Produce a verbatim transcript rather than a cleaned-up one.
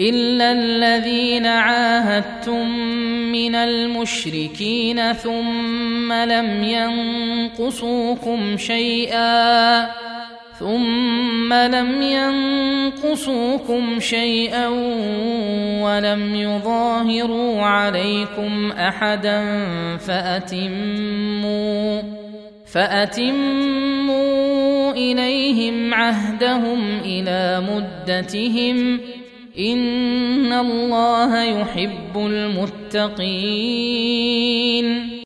إلا الذين عاهدتم من المشركين ثم لم ينقصوكم شيئا ثم لم ينقصوكم شيئا ولم يظاهروا عليكم أحدا فأتموا فأتموا إليهم عهدهم إلى مدتهم إن الله يحب المتقين.